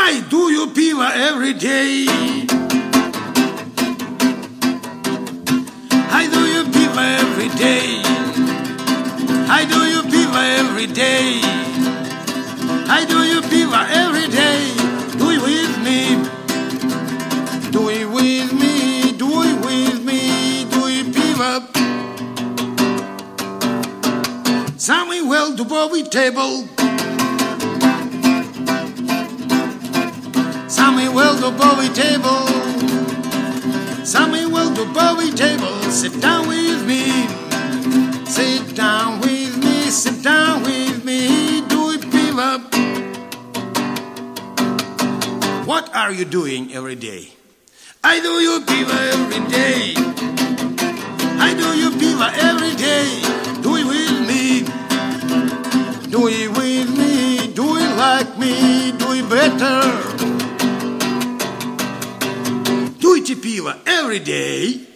I do you piva every day. I do you piva every day. I do you piva every day. I do you piva every day. Do it with me. Do it with me. Do it with me. Do it piva. Samuel do Bowie table. Samuel do Bowie table. Samuel do Bowie table. Sit down with me. Sit down with me. Sit down with me. Do it piva. What are you doing every day? I do you piva every day. I do you piva every day. Do it with me. Do it with me. Do it like me. Do it better. Do it piva every day.